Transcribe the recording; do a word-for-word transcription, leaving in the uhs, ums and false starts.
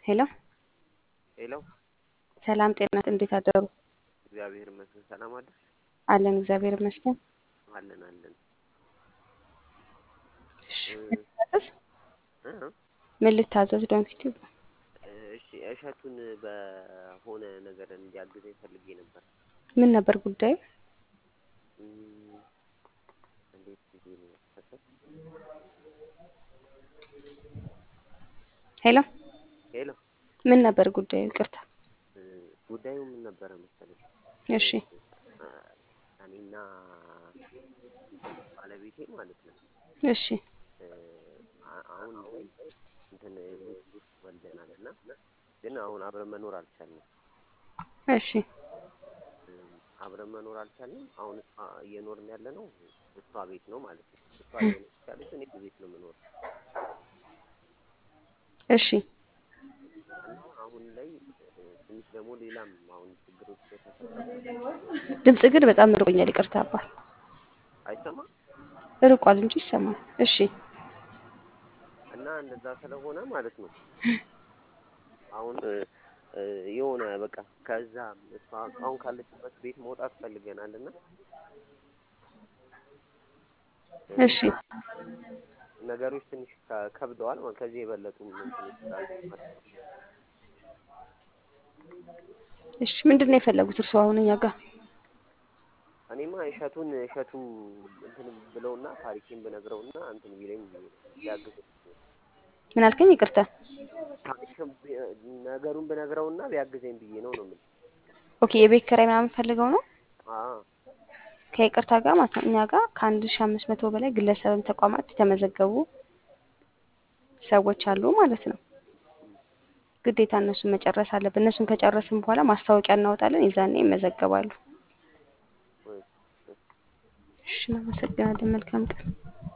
ሄሎ ሄሎ ሰላም ጤና እንዴት አደሩ? እግዚአብሔር ይመስገን። ሰላም አደርሽ? አለን እግዚአብሔር ይመስገን። አለን አለን። እሺ እ ምን ልታዘዝ? እ ምን ልታዘዝ? ዶንኪቲ እሺ እሸቱን በሆነ ነገር እንዲያግዘኝ ፈልጌ ነበር። ምን ነበር ጉዳዩ? እም፣ እንዴት ብዬ ነው መሰለሽ? ሄሎ ሄሎ ምን ነበር ጉዳዩ? ይቅርታ። እ ጉዳዩ ምን ነበረ መሰለሽ? እ እሺ አ እኔና እንትን ባለቤቴ ማለት ነው እሺ እ አ- አሁን ላይ እንትን ልጅ ወልደናል እና ግን አሁን አብረን መኖር አልቻልንም። እሺ እም፣ አብረን መኖር አልቻልንም። አሁን እሷ እየኖርን ያለ ነው እሷ ቤት ነው ማለት ነው። እሷ እየኖረች ያለችው እኔ ቤት ነው የምኖረው እሺ እና አሁን ላይ እ ትንሽ ደግሞ ሌላም አሁን ችግሮች የተፈጠሩ ድምጽ ግን በጣም ርቆኛል። ይቅርታ አባል አይሰማም ርቋል እንጂ ይሰማል። እሺ እና እንደዛ ስለሆነ ማለት ነው አሁን እ እ የሆነ በቃ ከዛ እሷ አሁን ካለችበት ቤት መውጣት ፈልገናል እና እ እሺ ነገሮች ትንሽ ከ- ከብደዋል ማለት ከዚህ የበለጡም እንትኖች ስላሉ ማለት ነው። እሺ ምንድን ነው የፈለጉት እርስዎ አሁን እኛ ጋር? እኔማ እሸቱን እሸቱ እንትን ብለውና ታሪኬን ብነግረውና እንትን ቢለኝ ቢያግዘኝ ምን አልከኝ? ይቅርታ። ታሪክም ቢ- ነገሩን ብነግረውና ቢያግዘኝ ብዬ ነው ነው የምልህ። ኦኬ የቤት ኪራይ ምናምን ፈልገው ነው? አዎ ከይቅርታ ጋር ማለት ነው እኛ ጋር ከአንድ ሺህ አምስት መቶ በላይ ግለሰብም ተቋማት የተመዘገቡ ሰዎች አሉ ማለት ነው። እም፣ ግዴታ እነሱን መጨረስ አለብን። እነሱን ከጨረስን በኋላ ማስታወቂያ እናወጣለን። የዛኔ ይመዘገባሉ። ወይ እሺ እናመሰግናለን። መልካም ቀን።